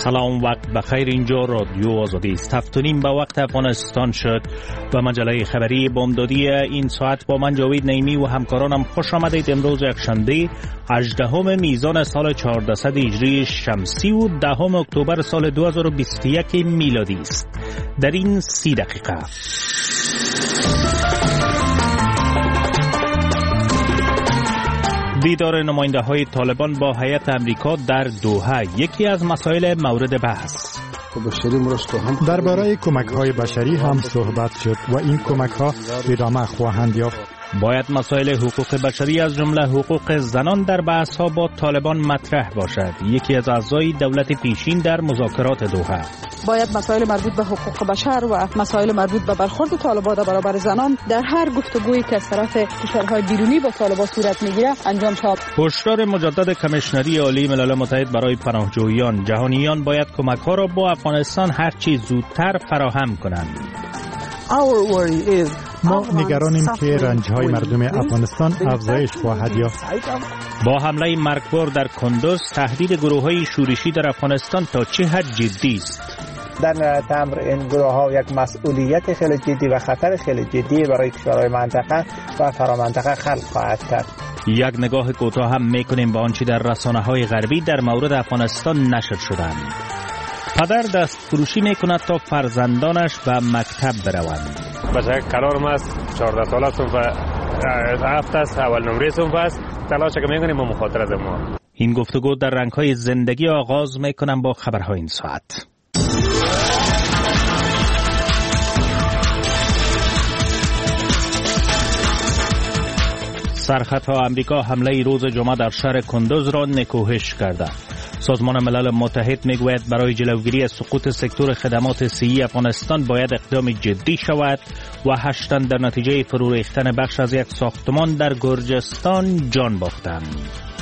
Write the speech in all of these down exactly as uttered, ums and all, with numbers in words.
سلام، وقت بخیر. اینجا رادیو آزادی است. هفت و نیم به وقت افغانستان شد و مجله خبری بامدادی این ساعت با من جاوید نعیمی و همکارانم خوش آمدید. امروز یکشنبه هجدهم میزان سال چهاردهصد هجری شمسی و دهم اکتبر سال دو هزار و بیست و یک میلادی است. در این سی دقیقه دیدار نماینده های طالبان با هیئت امریکا در دوحه یکی از مسائل مورد بحث. درباره کمک های بشری هم صحبت شد و این کمک ها ادامه خواهند یافت. باید مسائل حقوق بشری از جمله حقوق زنان در بحث ها با طالبان مطرح باشد. یکی از اعضای دولت پیشین در مذاکرات دوحه. باید مسائل مربوط به حقوق بشر و مسائل مربوط به برخورد طالبان در برابر زنان در هر گفتگویی که از طرف کشورهای بیرونی با طالبان صورت میگیره انجام شود. هشدار مجدد کمیشنری عالی ملل متحد برای پناهجویان: جهانیان باید کمک ها را با افغانستان هر چی زودتر فراهم کنند. ما نگرانیم که رنج‌های مردم افغانستان افزایش خواهد یافت. با حمله مرگبار در کندوز تهدید گروه‌های شورشی در افغانستان تا چه حد جدی است؟ در نهایت امر این گروه‌ها یک مسئولیت خیلی جدی و خطر خیلی جدی برای کشورهای منطقه و فرامنطقه خلق خواهد کرد. یک نگاه کوتاه هم می‌کنیم به آنچه در رسانه‌های غربی در مورد افغانستان نشر شدند. پدر دست فروشی میکند تا فرزندانش به مکتب بروند. بچه قرارم است چهارده ساله است و هفت است، اول نمره صنف است. تلاش که میکنیم با مخاطره از ما. این گفتگو در رنگ‌های زندگی آغاز میکنم با خبرهای این ساعت. سرخطها امریکا حمله روز جمعه در شهر کندوز را نکوهش کرده. سازمان ملل متحد میگوید برای جلوگیری از سقوط سکتور خدمات صحی افغانستان باید اقدام جدی شود و هشت تن در نتیجه فرو ریختن بخش از یک ساختمان در گرجستان جان باختند.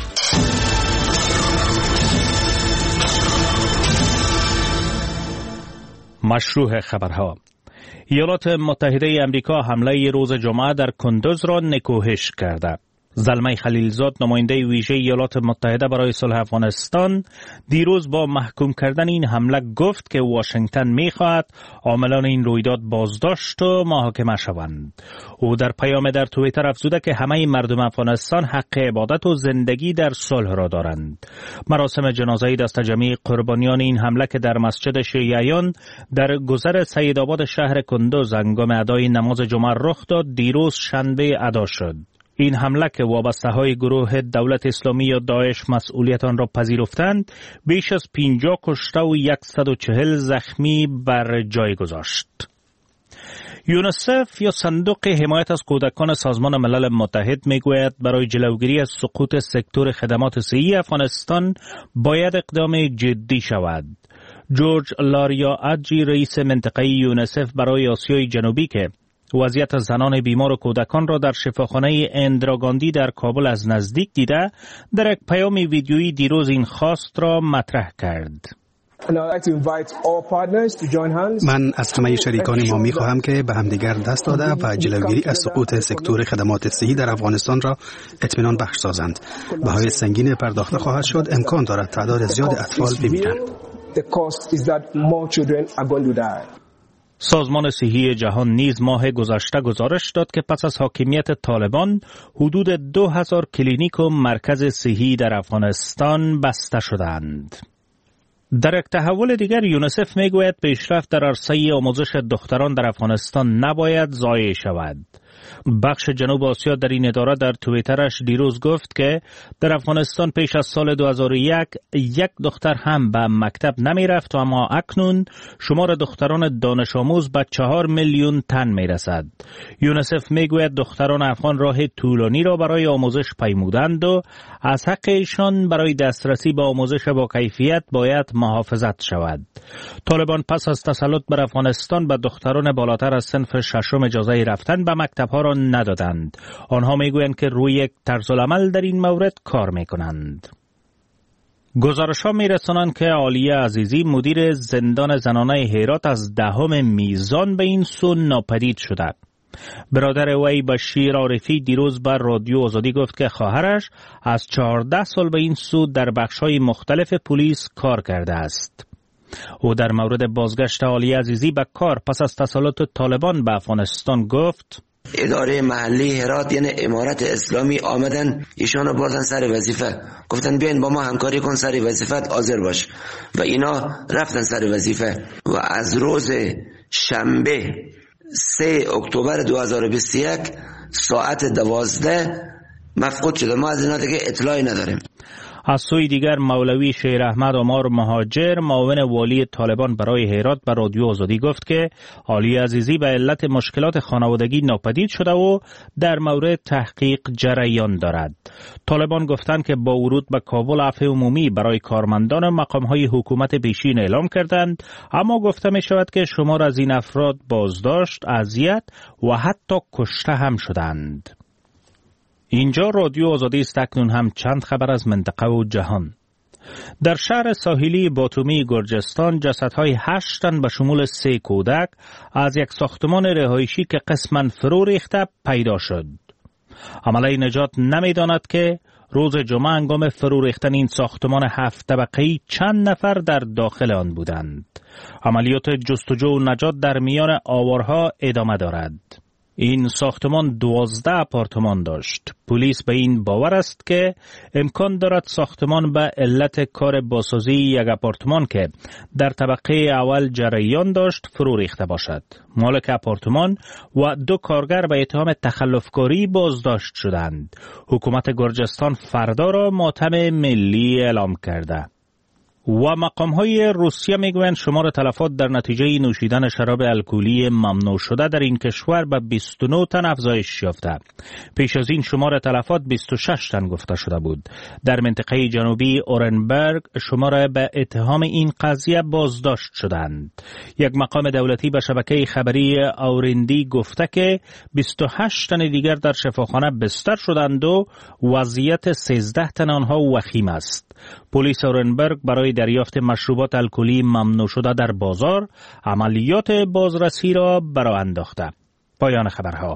مشروع خبرها: ایالات متحده امریکا حمله روز جمعه در کندوز را نکوهش کرده. زلمه خلیلزاد، نماینده ویژه ایالات متحده برای صلح افغانستان، دیروز با محکوم کردن این حمله گفت که واشنگتن می‌خواهد عاملان این رویداد بازداشت و محاکمه شوند. او در پیام در توییتر افزوده که همه مردم افغانستان حق عبادت و زندگی در صلح را دارند. مراسم جنازه‌ای دست جمعی قربانیان این حمله که در مسجد شیعیان در گذر سیدآباد شهر کندوز هنگام ادای نماز جمعه رخ داد، دیروز شنبه ادا شد. این حمله که وابسته های گروه دولت اسلامی یا داعش مسئولیت آن را پذیرفتند، بیش از پنجاه کشته و صد و چهل زخمی بر جای گذاشت. یونیسف یا صندوق حمایت از کودکان سازمان ملل متحد میگوید برای جلوگیری از سقوط سکتور خدمات صحی افغانستان باید اقدام جدی شود. جورج لاریا اجی، رئیس منطقه یونیسف برای آسیای جنوبی، که وضعیت زنان بیمار و کودکان را در شفاخانه اندراگاندی در کابل از نزدیک دیده، در یک پیام ویدیویی دیروز این خواست را مطرح کرد. من از همه شریکان ما می خواهم که به همدیگر دست داده و جلوگیری از سقوط سکتور خدمات صحی در افغانستان را اطمینان بخش سازند. بهای سنگین پرداخته خواهد شد. امکان دارد تعداد زیاد اطفال بمیرند. سازمان صحی جهان نیز ماه گذشته گزارش داد که پس از حاکمیت طالبان حدود دو هزار کلینیک و مرکز صحی در افغانستان بسته شدند. در یک تحول دیگر، یونیسف میگوید پیشرفت در عرصه آموزش دختران در افغانستان نباید ضایع شود. بخش جنوب آسیا در این اداره در توییترش دیروز گفت که در افغانستان پیش از سال دو هزار و یک یک دختر هم به مکتب نمی رفت و اما اکنون شمار دختران دانش آموز به چهار میلیون تن می رسد. یونیسف می گوید دختران افغان راه طولانی را برای آموزش پیمودند و از حق ایشان برای دسترسی به آموزش با کیفیت باید محافظت شود. طالبان پس از تسلط بر افغانستان به دختران بالاتر از صنف ششم اجازه رفتن به مکتب ها را ندادند. آنها میگویند که روی یک طرز العمل در این مورد کار میکنند. گزارش ها میرسانند که عالیه عزیزی، مدیر زندان زنانه هرات، از دهم میزان به این سو ناپدید شده. برادر وی بشیر عارفی دیروز بر رادیو آزادی گفت که خواهرش از چهارده سال به این سو در بخش‌های مختلف پلیس کار کرده است. او در مورد بازگشت علی عزیزی به کار پس از تسلط طالبان به افغانستان گفت: اداره محلی هرات یعنی امارت اسلامی آمدن ایشانو بردن سر وظیفه، گفتن بیاین با ما همکاری کن، سر وظیفت حاضر باش، و اینا رفتن سر وظیفه. و از روز شنبه سه اکتبر دو هزار و بیست و یک ساعت دوازده مفقود شده. ما از اینا دیگه اطلاعی نداریم. از سوی دیگر مولوی شیر احمد عمار مهاجر معاون والی طالبان برای هرات به رادیو آزادی گفت که علی عزیزی به علت مشکلات خانوادگی ناپدید شده و در مورد تحقیق جریان دارد. طالبان گفتند که با ورود به کابل عفو عمومی برای کارمندان و مقام‌های حکومت پیشین اعلام کردند، اما گفته می شود که شمار از این افراد بازداشت، اذیت و حتی کشته هم شدند. اینجا رادیو آزادی است. اکنون هم چند خبر از منطقه و جهان. در شهر ساحلی باتومی گرجستان جسدهای هشت تن به شمول سه کودک از یک ساختمان رهایشی که قسماً فرو ریخته پیدا شد. عمله نجات نمی‌داند که روز جمعه هنگام فرو ریختن این ساختمان هفت طبقه‌ای چند نفر در داخل آن بودند. عملیات جستجو و نجات در میان آوارها ادامه دارد. این ساختمان دوازده آپارتمان داشت. پلیس به این باور است که امکان دارد ساختمان به علت کار بازسازی یک آپارتمان که در طبقه اول جریان داشت فرو ریخته باشد. مالک آپارتمان و دو کارگر به اتهام تخلفکاری بازداشت شدند. حکومت گرجستان فردا را ماتم ملی اعلام کرده. و مقام‌های روسیه میگویند شمار تلفات در نتیجه نوشیدن شراب الکلی ممنوع شده در این کشور به بیست و نه تن افزایش یافته. پیش از این شمار تلفات بیست و شش تن گفته شده بود. در منطقه جنوبی اورنبرگ شمار به اتهام این قضیه بازداشت شدند. یک مقام دولتی به شبکه خبری اورندی گفته که بیست و هشت تن دیگر در شفاخانه بستر شدند و وضعیت سیزده تن آنها وخیم است. پلیس اورنبرگ برای دریافت مشروبات الکلی ممنوع شده در بازار عملیات بازرسی را برآ انداخته. پایان خبرها.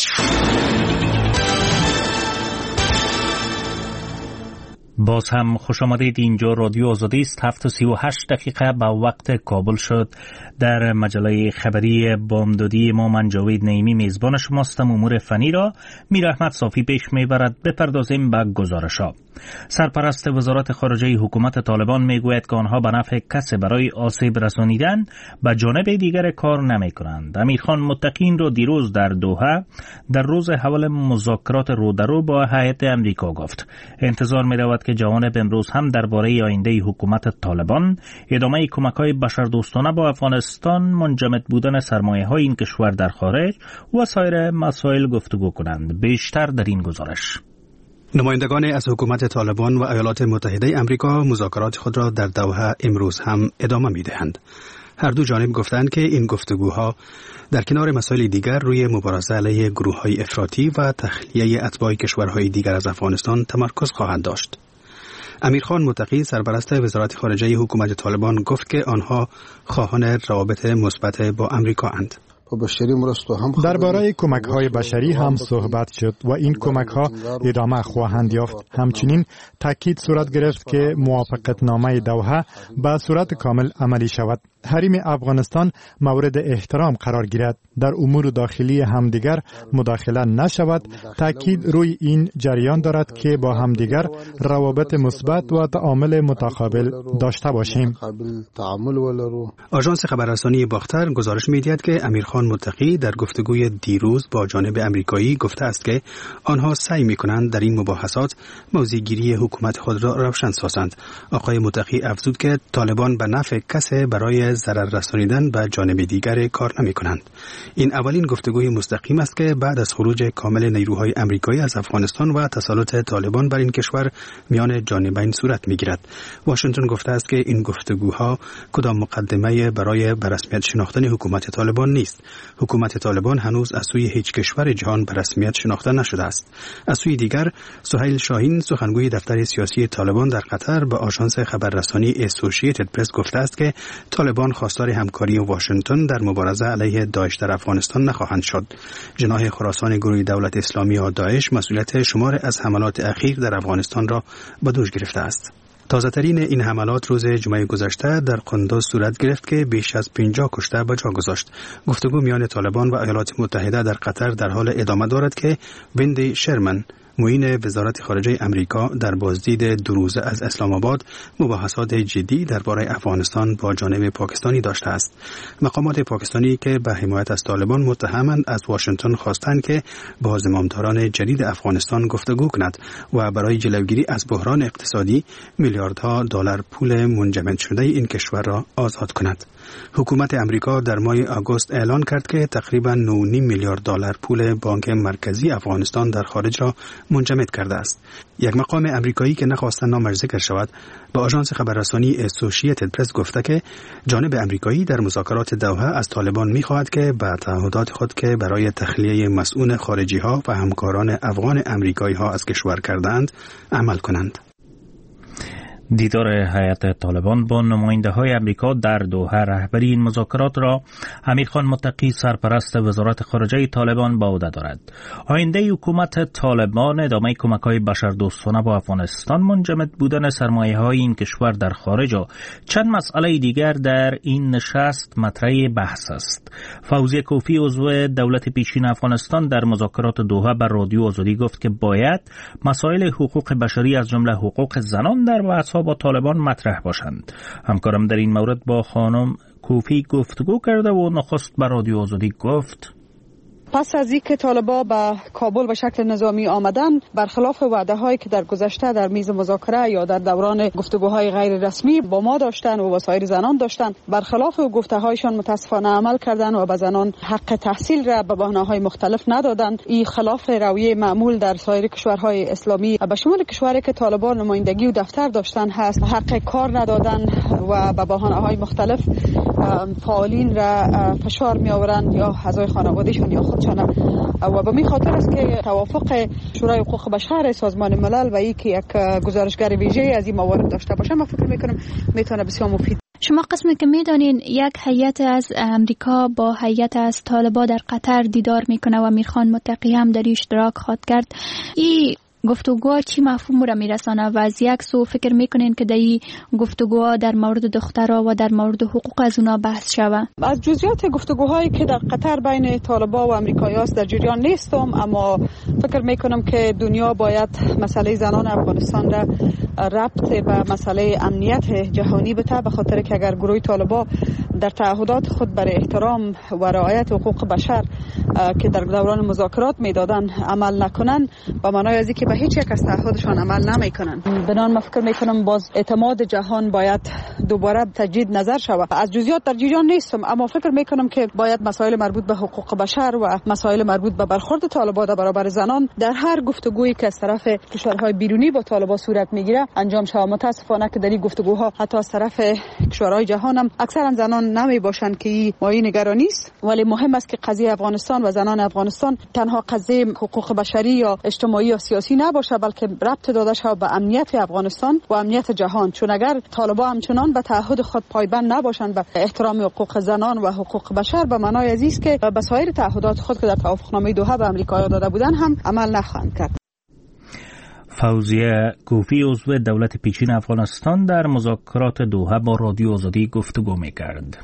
باز هم خوش آمدید. اینجا رادیو آزادی است. هفت و سی و هشت دقیقه به وقت کابل شد. در مجله خبری بامدادی ما من جاوید نعیمی میزبان شماستم. امور فنی را میر احمد صافی پیش میبرد. بپردازیم به گزارش‌ها. سرپرست وزارت خارجه حکومت طالبان میگوید که آنها به نفع کسی برای آسیب رسانیدن به جانب دیگر کار نمی کنند. امیرخان متقی را دیروز در دوحه در روز حول مذاکرات رودرو با هیئت امریکا گفت. انتظار می رود که جوانب امروز هم درباره آینده حکومت طالبان، ادامه کمک‌های بشردوستانه با افغانستان، منجمد بودن سرمایه‌های این کشور در خارج و سایر مسائل گفتگو کنند. بیشتر در این گزارش. نمایندگان از حکومت طالبان و ایالات متحده امریکا مذاکرات خود را در دوحه امروز هم ادامه می‌دهند. هر دو جانب گفتند که این گفتگوها در کنار مسائل دیگر روی مبارزه علیه گروه‌های افراطی و تخلیه اتباع کشورهای دیگر از افغانستان تمرکز خواهند داشت. امیرخان متقی سرپرست وزارت خارجه حکومت طالبان گفت که آنها خواهان روابط مثبت با امریکا اند. درباره کمک‌های بشری هم صحبت شد و این کمک‌ها ادامه خواهند یافت. همچنین تاکید صورت گرفت که موافقتنامه دوحه به صورت کامل عملی شود. حریم افغانستان مورد احترام قرار گیرد. در امور داخلی همدیگر مداخله نشود. تاکید روی این جریان دارد که با همدیگر روابط مثبت و تعامل متقابل داشته باشیم. آژانس خبررسانی باختر گزارش می‌دهد که امیرخان متقی در گفتگوی دیروز با جانب امریکایی گفته است که آنها سعی می‌کنند در این مباحثات موضع‌گیری حکومت خود را روشن سازند. آقای متقی افزود که طالبان به نفع کسی برای ضرر رسانیدن به جانب دیگر کار نمی‌کنند. این اولین گفتگوی مستقیم است که بعد از خروج کامل نیروهای آمریکایی از افغانستان و تسلط طالبان بر این کشور میان جانبین صورت می‌گیرد. واشنگتن گفته است که این گفتگوها کدام مقدمه برای به رسمیت شناختن حکومت طالبان نیست. حکومت طالبان هنوز از سوی هیچ کشور جهان به رسمیت شناخته نشده است. از سوی دیگر سهیل شاهین سخنگوی دفتر سیاسی طالبان در قطر به آژانس خبررسانی اسوسییتد پرس گفته است که طالبان خواستار همکاری واشنگتن در مبارزه علیه داعش در افغانستان نخواهند شد. جناح خراسان گروه دولت اسلامی و داعش مسئولیت شمار از حملات اخیر در افغانستان را به دوش گرفته است. تازه‌ترین این حملات روز جمعه گذشته در قندوز صورت گرفت که بیش از پنجاه کشته به جا گذاشت. گفتگو میان طالبان و ایالات متحده در قطر در حال ادامه دارد که ویندی شرمن، معین وزارت خارجه امریکا، در بازدید دو روزه از اسلام آباد مباحثات جدی درباره افغانستان با جانب پاکستانی داشته است. مقامات پاکستانی که به حمایت از طالبان متهمند از واشنگتن خواستند که با زمامداران جدید افغانستان گفتگو کند و برای جلوگیری از بحران اقتصادی میلیاردها دلار پول منجمد شده این کشور را آزاد کند. حکومت امریکا در ماه آگوست اعلان کرد که تقریباً نه و نیم میلیارد دلار پول بانک مرکزی افغانستان در خارج را منجمد کرده است. یک مقام امریکایی که نخواستند نامش ذکر شود با آژانس خبررسانی اسوسییتد پرس گفته که جانب امریکایی در مذاکرات دوحه از طالبان می‌خواهد که به تعهدات خود که برای تخلیه مسئول خارجی‌ها و همکاران افغان امریکایی‌ها از کشور کردند عمل کنند. دیدار هیئت طالبان با نماینده های امریکا در دوحه رهبری این مذاکرات را امیرخان متقی سرپرست وزارت خارجه طالبان به عهده دارد. آینده حکومت طالبان ادامه کمک های بشردوستانه با افغانستان، منجمد بودن سرمایه های این کشور در خارج و چند مسئله دیگر در این نشست مطرح بحث است. فوزیه کوفی عضو دولت پیشین افغانستان در مذاکرات دوحه بر رادیو آزادی گفت که باید مسائل حقوق بشری از جمله حقوق زنان در بحث با طالبان مطرح باشند. همکارم در این مورد با خانم کوفی گفتگو کرده و نخست بر رادیو آزادی گفت: پس از اینکه طالبان به کابل به شکل نظامی آمدن، برخلاف وعده هایی که در گذشته در میز مذاکره یا در دوران گفتگوهای غیر رسمی با ما داشتن و با سایر زنان داشتن، برخلاف گفته هایشان متاسفانه عمل کردن و به زنان حق تحصیل را به بهانه‌های مختلف ندادن. این خلاف رویه معمول در سایر کشورهای اسلامی به شمول کشوری که طالبان نمایندگی و دفتر داشتن هست. حق کار ندادن و به بهانه‌های مختلف فعالین را فشار می آورند یا اعضای خانوادهشون یا خودشان، و به می خاطر است که توافق شورای حقوق بشر سازمان ملل و اینکه یک گزارشگر ویژه از این موارد داشته باشه، من فکر میکنم میتونه بسیار مفید. شما قسمی که میدانین یک هیئت از امریکا با هیئت از طالبان در قطر دیدار میکنه و امیرخان متقی هم در اشتراک خواهد کرد. این گفتگوها چی مفهوم را میرسانه و از یک سو فکر میکنین که در این گفتگوها در مورد دخترها و در مورد حقوق از اونا بحث شوه؟ از جزئیات گفتگوهایی که در قطر بین طالبان و امریکایی است در جریان نیستم، اما فکر میکنم که دنیا باید مسئله زنان افغانستان را ربط به مسئله امنیت جهانی بده، به خاطر که اگر گروه طالبان در تعهدات خود برای احترام و رعایت حقوق بشر که در دوران مذاکرات میدادن عمل نکنن، به معنای از اینکه به هیچ یک از تعهدشان عمل نمیکنن. بنان من فکر میکنم باز اعتماد جهان باید دوباره تجدید نظر شود. از جزئیات در جریان نیستم، اما فکر میکنم که باید مسائل مربوط به حقوق بشر و مسائل مربوط به برخورد طالبان در برابر زنان در هر گفتگویی که از طرف کشورهای بیرونی با طالبان صورت میگیره انجام شود. متاسفانه که در این گفتگوها حتی از طرف کشورهای جهان هم اکثرا زنان نمی باشند که این مایه نگرانی است، ولی مهم است که قضیه افغانستان و زنان افغانستان تنها قضیه حقوق بشری یا اجتماعی یا سیاسی نباشه، بلکه ربط داده شود به امنیت افغانستان و امنیت جهان. چون اگر طالبان همچنان به تعهد خود پایبند نباشند به احترام حقوق زنان و حقوق بشر، به معنای از است که به سایر تعهدات خود که در توافقنامه دوحه به آمریکا داده بودن هم عمل نخواهند کرد. فوزیه کوفی عضو دولت پیشین افغانستان در مذاکرات دوحه با رادیو آزادی گفتگو می‌کرد.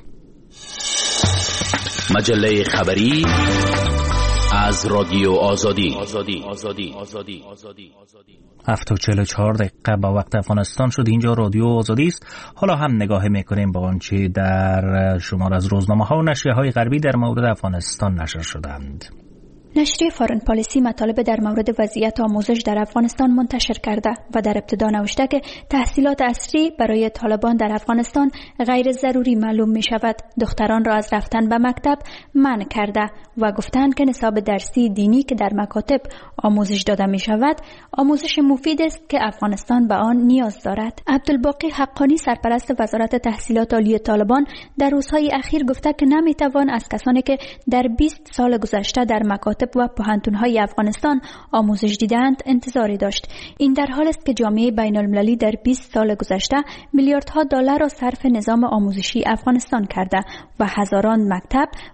مجله خبری از رادیو آزادی. آزادی آزادی آزادی آزادی هفت و چهل و چهار دقیقه با وقت افغانستان شد. اینجا رادیو آزادی است. حالا هم نگاه میکنیم به آنچه در شمار از روزنامه‌ها و نشریه‌های غربی در مورد افغانستان نشر شدند. نشریه فارن پالیسی مطالب در مورد وضعیت آموزش در افغانستان منتشر کرده و در ابتدا نوشته که تحصیلات عصری برای طالبان در افغانستان غیر ضروری معلوم می شود. دختران را از رفتن به مکتب منع کرده و گفتند که نصاب درسی دینی که در مکاتب آموزش داده می شود آموزش مفید است که افغانستان به آن نیاز دارد. عبدالباقی حقانی سرپرست وزارت تحصیلات عالی طالبان در روزهای اخیر گفته که نمی توان از کسانی که در بیست سال گذشته در مکاتب و پوهنتون‌های افغانستان آموزش دیدند انتظاری داشت. این در حال است که جامعه بین‌المللی در بیست سال گذشته میلیاردها دلار را صرف نظام آموزشی افغانستان کرده و هزاران مکتب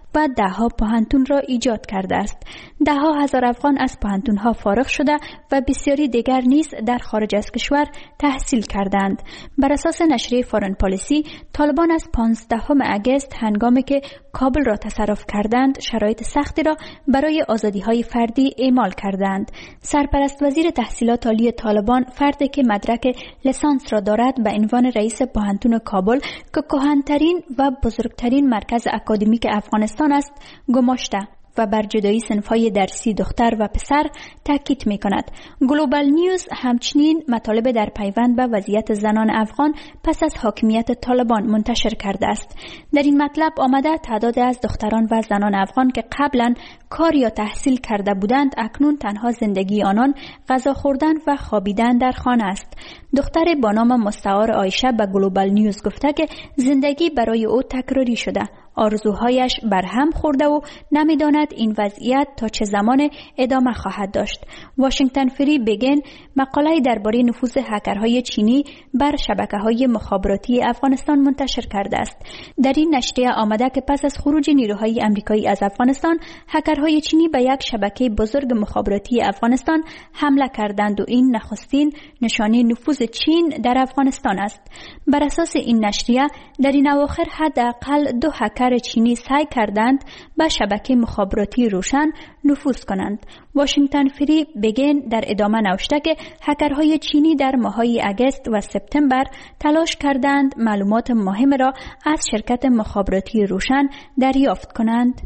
و دهها پوهنتون را ایجاد کرده است. دهها هزار افغان از پوهنتون‌ها فارغ شده و بسیاری دیگر نیز در خارج از کشور تحصیل کردند. بر اساس نشریه فارن پالیسی، طالبان از پانزدهم اگست هنگامی که کابل را تصرف کردند شرایط سختی را برای آزادی‌های فردی اعمال کردند. سرپرست وزیر تحصیلات عالی طالبان، فردی که مدرک لیسانس را دارد، به عنوان رئیس پوهنتون کابل که کهن‌ترین و بزرگترین مرکز اکادمیک افغانستان است گماشته و بر جدایی صنف‌های درسی دختر و پسر تاکید می‌کند. گلوبال نیوز همچنین مطالب در پیوند به وضعیت زنان افغان پس از حاکمیت طالبان منتشر کرده است. در این مطلب آمده تعداد از دختران و زنان افغان که قبلا کار یا تحصیل کرده بودند اکنون تنها زندگی آنان غذا خوردن و خوابیدن در خانه است. دختر با نام مستعار عایشه به گلوبال نیوز گفته که زندگی برای او تکراری شده. آرزوهایش برهم خورده و نمیداند این وضعیت تا چه زمان ادامه خواهد داشت. واشنگتن فری بگین مقاله درباره نفوذ هکرهای چینی بر شبکه‌های مخابراتی افغانستان منتشر کرده است. در این نشریه آمده که پس از خروج نیروهای آمریکایی از افغانستان، هکرهای چینی به یک شبکه بزرگ مخابراتی افغانستان حمله کردند و این نخستین نشانه نفوذ چین در افغانستان است. بر اساس این نشریه در این اواخر حداقل دو هکر چینی سعی کردند به شبکه مخابراتی روشن نفوذ کنند. واشنگتن فری بگین در ادامه نوشته که هکرهای چینی در ماه‌های اگست و سپتامبر تلاش کردند معلومات مهم را از شرکت مخابراتی روشن دریافت کنند.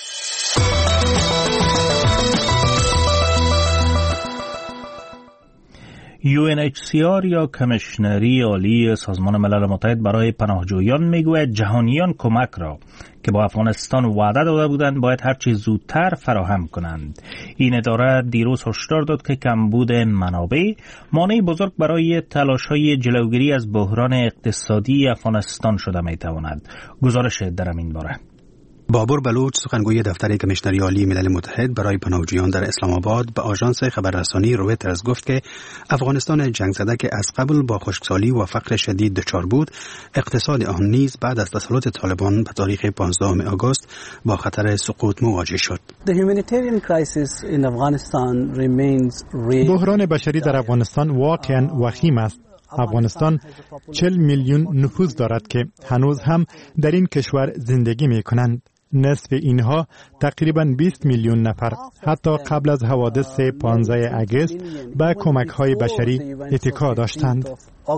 یو ان اچ سی آر یا کمیشنری عالی سازمان ملل متحد برای پناهجویان میگوید جهانیان کمک را که با افغانستان وعده داده بودند باید هرچی زودتر فراهم کنند. این اداره دیروز هشدار داد که کمبود منابع مانع بزرگ برای تلاش‌های جلوگیری از بحران اقتصادی افغانستان شده میتواند. گزارش در این باره بابر بلوچ، سخنگوی دفتر کمیشنری عالی ملل متحد برای پناهجویان در اسلام آباد، به آژانس خبررسانی رویترز گفت که افغانستان جنگ زده که از قبل با خشکسالی و فقر شدید دچار بود، اقتصاد آن نیز بعد از تسلط طالبان به تاریخ پانزدهم آگوست با خطر سقوط مواجه شد. بحران بشری در افغانستان واقعاً وخیم است. افغانستان چهل میلیون نفوس دارد که هنوز هم در این کشور زندگی می کنند. نصف اینها تقریباً بیست میلیون نفر حتی قبل از حوادث پانزده آگوست به کمک‌های بشری اتکا داشتند.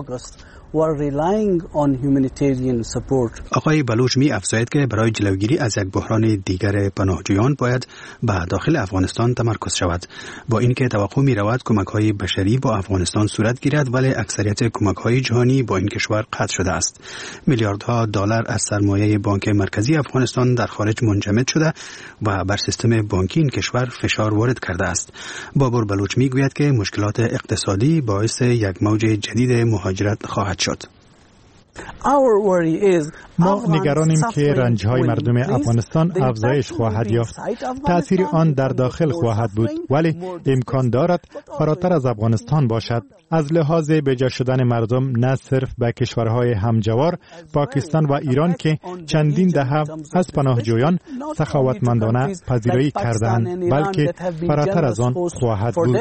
آقای بلوچ می افزاید که برای جلوگیری از یک بحران دیگر پناهجویان باید به داخل افغانستان تمرکز شود. با اینکه توقع می رود کمک‌های بشری با افغانستان صورت گیرد، ولی اکثریت کمک‌های جهانی با این کشور قطع شده است. میلیاردها دلار از سرمایه بانک مرکزی افغانستان در خارج منجمد شده و بر سیستم بانکی این کشور فشار وارد کرده است. بابر بلوچ می گوید که مشکلات اقتصادی باعث یک موج جدید مهاجرت خواهد شد. ما نگرانیم که رنج‌های مردم افغانستان افزایش خواهد یافت. تأثیر آن در داخل خواهد بود، ولی امکان دارد فراتر از افغانستان باشد. از لحاظ بجا شدن مردم نه صرف به کشورهای همجوار پاکستان و ایران که چندین دهه از پناهجویان سخاوتمندانه پذیرایی کردند، بلکه فراتر از آن خواهد بود.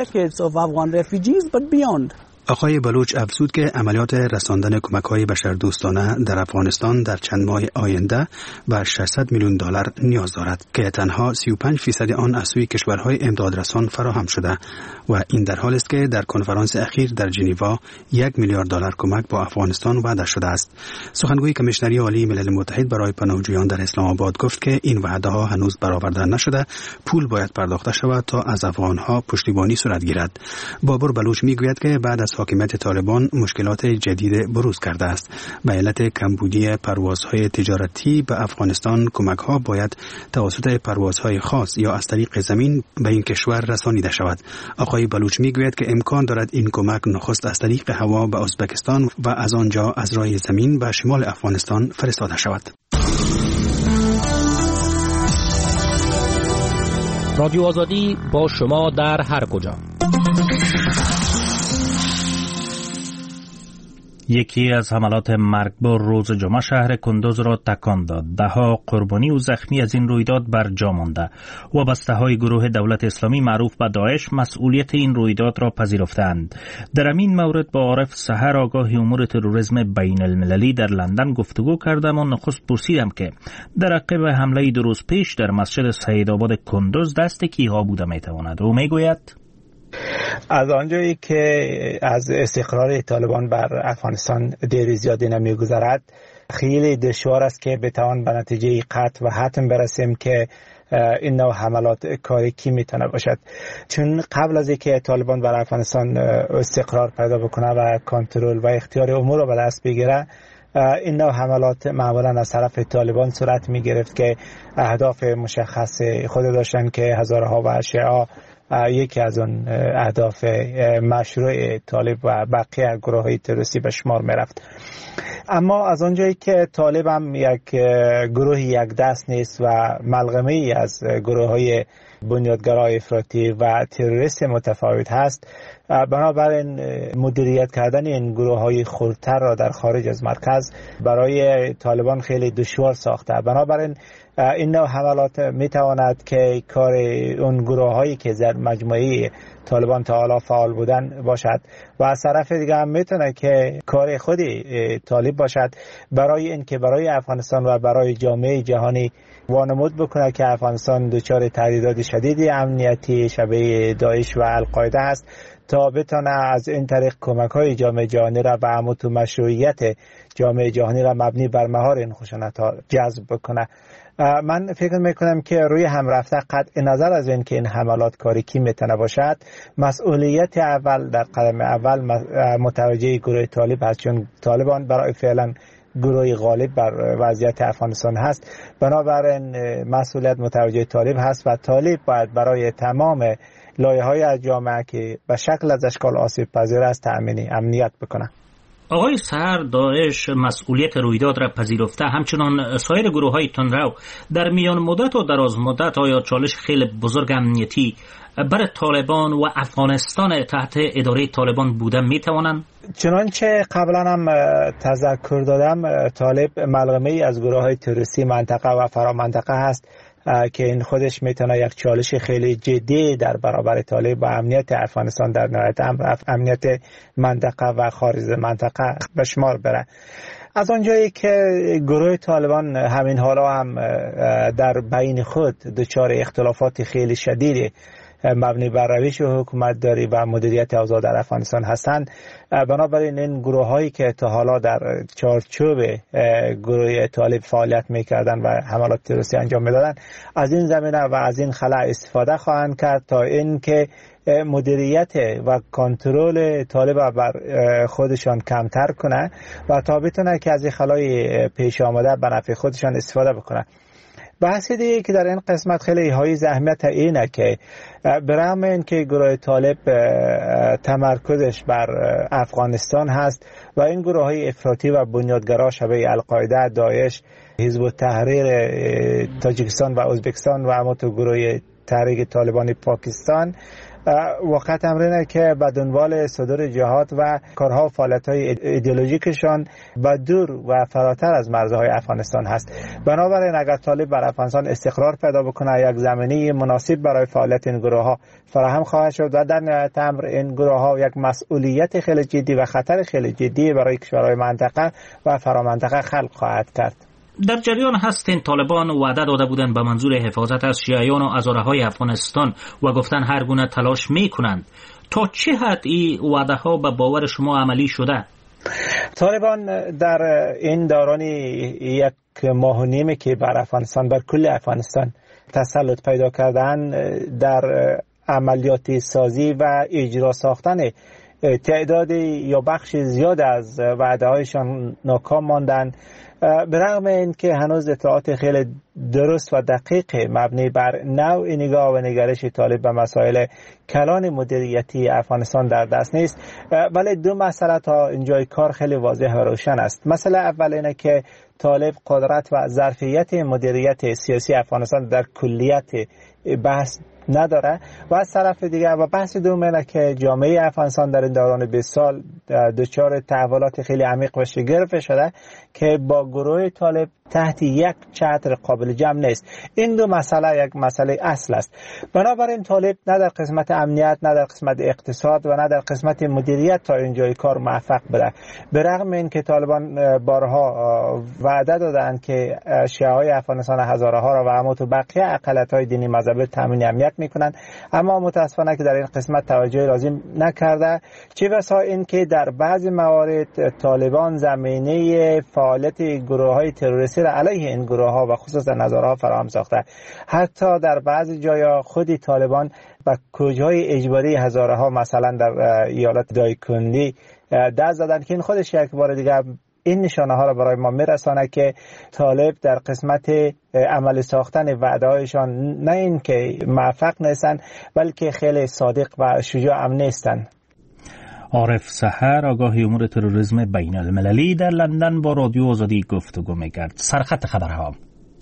آقای بلوچ افزود که عملیات رساندن کمک‌های بشردوستانه در افغانستان در چند ماه آینده بر ششصد میلیون دلار نیاز دارد که تنها سی و پنج فیصد آن از سوی کشورهای امدادرسان فراهم شده و این در حالی است که در کنفرانس اخیر در ژنو یک میلیارد دلار کمک با افغانستان وعده شده است. سخنگوی کمیشنری عالی ملل متحد برای پناهجویان در اسلام آباد گفت که این وعده‌ها هنوز برآورده نشده، پول باید پرداخته شود تا از افغان‌ها پشتیبانی صورت گیرد. بابر بلوچ میگوید که بعد از حاکمیت طالبان مشکلات جدید بروز کرده است. به علت کمبودی پروازهای تجارتی به افغانستان کمک‌ها باید توسط پروازهای خاص یا از طریق زمین به این کشور رسانیده شود. آقای بلوچ میگوید که امکان دارد این کمک نخست از طریق هوا به ازبکستان و از آنجا از راه زمین به شمال افغانستان فرستاده شود. رادیو آزادی با شما در هر کجا. یکی از حملات مرگبار روز جمعه شهر کندوز را تکان داد. دهها قربانی و زخمی از این رویداد بر جا مانده. وابسته‌های گروه دولت اسلامی معروف به داعش مسئولیت این رویداد را پذیرفتند. در این مورد با عارف سحر آگاه امور تروریسم بین المللی در لندن گفتگو کردم و نخست پرسیدم که در عقب حمله دو روز پیش در مسجد سیدآباد کندوز دست کیها بوده میتواند. او میگوید از آنجایی که از استقرار طالبان بر افغانستان دیر زیادی نمیگذرد، خیلی دشوار است که بتوان به نتیجه قطع و حتم برسیم که این نوع حملات کاری کی میتونه باشد، چون قبل از اینکه طالبان بر افغانستان استقرار پیدا بکنه و کنترل و اختیار امور را به دست بگیره، این نوع حملات معمولا از طرف طالبان صورت می گرفت که اهداف مشخص خود داشتن که هزارها و شیعه یکی از اون اهداف مشروع طالب و بقیه گروه های تروریستی به شمار می رفت. اما از آنجایی که طالب هم یک گروه یک دست نیست و ملغمه ای از گروه های بنیادگرای افراطی و تروریست متفاوت هست، بنابراین مدیریت کردن این گروه های خردتر را در خارج از مرکز برای طالبان خیلی دشوار ساخته. بنابراین این نوع حملات می تواند که کار اون گروه هایی که در مجموعه طالبان تا حالا فعال بودن باشد و از طرف دیگه هم میتونه که کار خودی طالب باشد برای اینکه برای افغانستان و برای جامعه جهانی وانمود بکنه که افغانستان دچار تهدیدات شدید امنیتی شبیه داعش و القاعده است، تا بتونه از این طریق کمک‌های جامعه جهانی را و عمود و مشروعیت جامعه جهانی را مبنی بر مهار این خشونت‌ها جذب بکنه. من فکر میکنم که روی هم رفته قطع نظر از این که این حملات کاری کی میتونه باشد، مسئولیت اول در قدم اول متوجه گروه طالب هست، چون طالبان برای فعلا گروه غالب بر وضعیت افغانستان هست. بنابراین مسئولیت متوجه طالب هست و طالب باید برای تمام لایه‌های از جامعه که به شکل از اشکال آسیب پذیر است تأمین امنیت بکنه. آقای سحر، داعش مسئولیت رویداد را پذیرفته، همچنان سایر گروه های تندرو در میان مدت و دراز مدت آیا چالش خیلی بزرگ امنیتی برای طالبان و افغانستان تحت اداره طالبان بوده می توانند؟ چنانچه قبلا هم تذکر دادم، طالب ملغمه ای از گروه های تروریستی منطقه و فرامنطقه هست که این خودش میتونه یک چالش خیلی جدی در برابر طالب و امنیت افغانستان در نهایت امر امنیت منطقه و خارج منطقه به شمار بره. از آنجایی که گروه طالبان همین حالا هم در بین خود دچار اختلافات خیلی شدیدی مبنی بر روش حکومت داری و مدیریت اوضاع در افغانستان هستند، بنابراین این گروه هایی که تا حالا در چارچوب گروه طالب فعالیت میکردن و حملات تروریستی انجام میدادن از این زمینه و از این خلا استفاده خواهند کرد تا اینکه مدیریت و کنترل طالب بر خودشان کمتر کنه و تا بتونه که از این خلای پیش آمده به نفع خودشان استفاده بکنه. بحث دیگه که در این قسمت خیلی های اهمیت اینه که برغم این که گروه طالب تمرکزش بر افغانستان هست و این گروه های افراطی و بنیادگرا شبیه القاعده، داعش، حزب التحریر تاجیکستان و ازبکستان و اما تو گروه تحریک طالبان پاکستان وقت امرینه که به دنبال صدور جهاد و کارها و فعالیت‌های ایدئولوژیکشان به دور و فراتر از مرزهای افغانستان هست. بنابراین اگر طالب بر افغانستان استقرار پیدا بکنه، یک زمینه مناسب برای فعالیت این گروه ها فراهم خواهد شد و در نهایت امر این گروه ها یک مسئولیت خیلی جدی و خطر خیلی جدی برای کشورهای منطقه و فرامنطقه خلق خواهد کرد. در جریان هستین طالبان وعده داده بودند به منظور حفاظت از شیعیان و هزاره‌های افغانستان و گفتن هر گونه تلاش میکنند. تا چه حد این وعده ها به باور شما عملی شده؟ طالبان در این دوران یک ماه و نیمه که بر افغانستان، بر کل افغانستان تسلط پیدا کردن، در عملیات سازی و اجرا ساختن تعداد یا بخش زیاد از وعده هایشان ناکام ماندن. برغم این که هنوز اطلاعات خیلی درست و دقیق مبنی بر نوع نگاه و نگرش طالب به مسائل کلان مدیریتی افغانستان در دست نیست، ولی دو مسئله تا اینجای کار خیلی واضح و روشن است. مسئله اول اینه که طالب قدرت و ظرفیت مدیریت سیاسی افغانستان در کلیت بحث نداره. و از طرف دیگه و بحث دوم اینه که جامعه افغانستان در این دوران بیست سال دچار تحولات خیلی عمیق و شگرف شده که با گروه طالب تحت یک چتر قابل جمع نیست. این دو مسئله یک مسئله اصل است. بنابراین طالب نه در قسمت امنیت، نه در قسمت اقتصاد و نه در قسمت مدیریت تا اینجای کار موفق بوده. به رغم این که طالبان بارها وعده دادند که شیعه های افغانستان هزاره ها را و همون تو بقیه اقلیت های دینی مذهبی تامین امنیت میکنند، اما متاسفانه که در این قسمت توجه لازم نکرده. چه بسا این که در بعضی موارد طالبان زمینه فعالیت گروه های تروریستی را علیه این گروه ها و خصوصا هزاره ها فراهم ساخته. حتی در بعضی جایا خودی طالبان به کوچه‌های اجباری هزاره ها مثلا در ایالت دایکندی دست زدن که این خودش یک بار دیگه این نشانه ها را برای ما میرسانه که طالب در قسمت عمل ساختن وعده هایشان نه این که موفق نیستن بلکه خیلی صادق و شجاع هم نیستن. عارف سحر آگاهی امور تروریسم بین المللی در لندن با رادیو آزادی گفتگو می‌کرد. سرخط خبرها.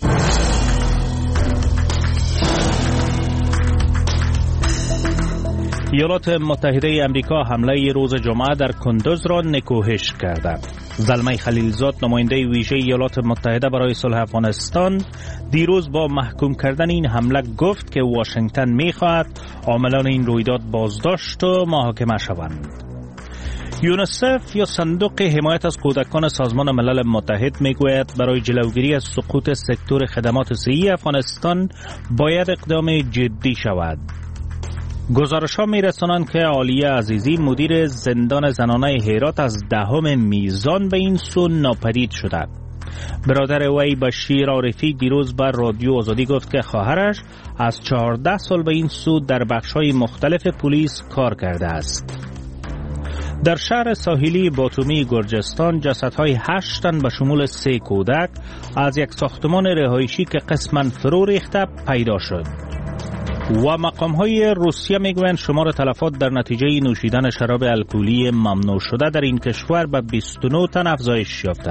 ایالات متحده امریکا حمله روز جمعه در کندوز را نکوهش کرده. زلمه خلیلزاد نماینده ویژه ایالات متحده برای صلح افغانستان دیروز با محکوم کردن این حمله گفت که واشنگتن می‌خواهد عاملان این رویداد بازداشت و محاکمه شوند. یونیسف یا صندوق حمایت از کودکان سازمان ملل متحد میگوید برای جلوگیری از سقوط سکتور خدمات صحی افغانستان باید اقدام جدی شود. گزارش‌ها می‌رسانند که عالیه عزیزی مدیر زندان زنانه هرات از دهم میزان به این سو ناپدید شده. برادر وی بشیر عارفی دیروز بر رادیو آزادی گفت که خواهرش از چهارده سال به این سو در بخش‌های مختلف پلیس کار کرده است. در شهر ساحلی باتومی گرجستان جسدهای هشت تن به شمول سه کودک از یک ساختمان رهایشی که قسماً فرو ریخته پیدا شد. و مقام‌های روسیه میگویند شمار تلفات در نتیجه نوشیدن شراب الکلی ممنوع شده در این کشور به بیست و نه تن افزایش یافته.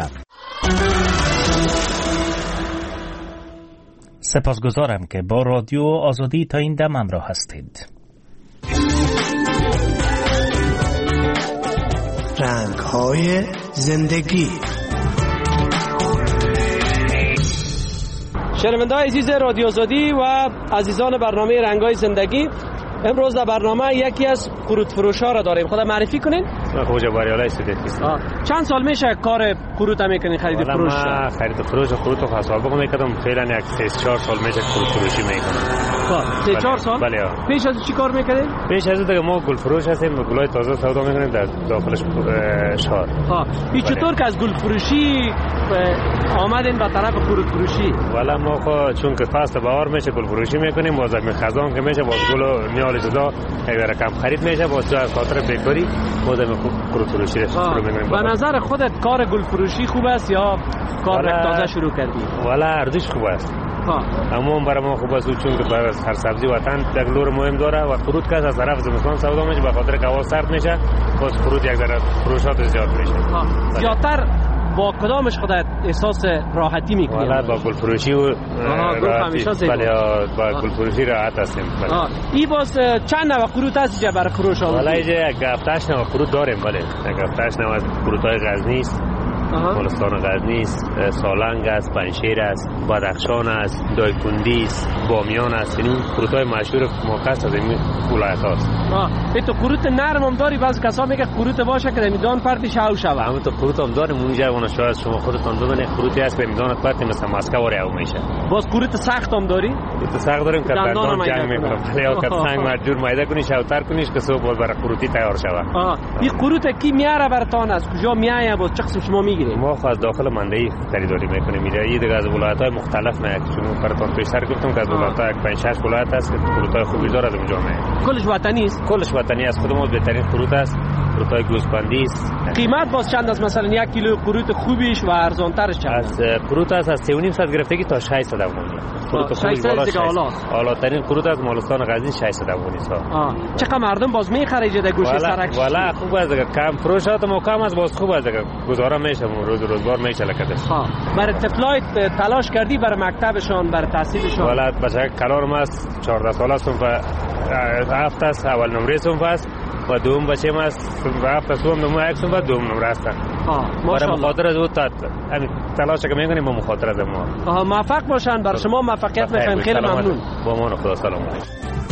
سپاسگزارم که با رادیو آزادی تا این دم همراه هستید. رنگ‌های زندگی. شنونده‌های عزیز رادیو آزادی و عزیزان برنامه رنگ‌های زندگی، امروز در برنامه یکی از قروت فروش‌ها را داریم. خدا معرفی کنین. من خوجا باریالای سیدیستان. چند سال میشه کار قروت میکنین، خرید فروش؟ من خرید فروش قروت رو حساب میکردم، فعلا یک سه چهار سال میشه قروت فروشی میکنم. سه چهار سال؟ بله. پیش از چی کار میکنین؟ پیش از دیگه ما گل فروش هستیم، گلای تازه سودا میکنیم در داخل شهر. ها، این چطور که از گل فروشی آمدین به طرف قروت فروشی؟ والا ما خو چون که فصل بهار میشه گل فروشی میکنیم، باز می خزان که میشه باز گل نیال جدا اگر کم خرید میشه، باز جای خاطر بیکاری باز می قروت فروشی رو میکنیم. به نظر خودت کار گل فروشی خوب است یا کار تازه شروع کردی؟ والا هر دوش خوب است. اما برای ما خوب است چون که برای هر سبزی وطن یک لور مهم داره و قروت که از طرف زمستان سودا میشه به خاطر که هوا سرد میشه، باز قروت یک ذره فروشات زیاد میشه. زیادتر با کدامش خودت احساس راحتی میکنی؟ والا با گل فروشی و راحتی. بله با گل فروشی راحت هستیم. ای باز چند نوع قروت هست اینجا برای فروش؟ والا اینجا یک هفتهش نوع قروت داریم. بله یک هفتهش نوع قروت‌های غزنی است، گلستان غزنی است، سالنگ است، پنشیر است، بدخشان است، دایکندی است، بامیان است. این قروت‌های مشهور موقعیت از این ولایت هاست. اه تو قروت نرم هم داری؟ بعضی کسا میگه قروت باشه که میدان پرتش او شوه. همون تو قروت هم داریم اونجا، اون شاید شما خودتون ببینید قروتی هست که میدان پرت مثل مسکو وری او میشه. باز قروت سخت هم داری؟ قروت سخت داریم که دندان جنگ میکنه. ولی او که سنگ مجبور میده کنی شوتر کنیش که صبح باز برای قروتی تیار شوه. اه این قروت کی میاره براتون؟ از کجا میایه؟ باز چه قسم شما میگیرید؟ ما خو از داخل منده خریداری میکنیم. میره دیگه از ولایت‌های مختلف نه، چون براتون پیشتر گفتم که از ولایت‌های پنج شش ولایت هست که قروت‌های خوبی داره در جامعه. کلش وطنی است؟ کلش وطنی است. خودمون بهترین قروت است. قروت‌های گوسفندی است. قیمت باز چند است؟ مثلا یک کیلو قروت خوبیش و ارزان ترش چند است؟ از قروت است از سه و نیم صد گرفتگی تا ششصد افغانی. قروت خوبی بالا اعلی. اعلی ترین قروت از مالستان غزنی ششصد افغانی است. چقدر مردم باز میخره اینجا گوشه سرک؟ والا خوب است، کم فروشات ما کم است، باز خوب است، گزاره میشه روز روزگار میشه لکدش. ها برای طفلای تلاش کردی برای مکتبشان برای تحصیلشان؟ ولات بچه کلارم است چهارده ساله است و هفت است اول نمره صنف است و دوم بچه ما است و هفت است دوم نمره یک صنف و دوم نمره است. برای مخاطر از او تا تلاش که میکنیم با مخاطر از ما. موفق باشن. برای شما موفقیت میخوایم. خیلی ممنون. با ما خدا سلام.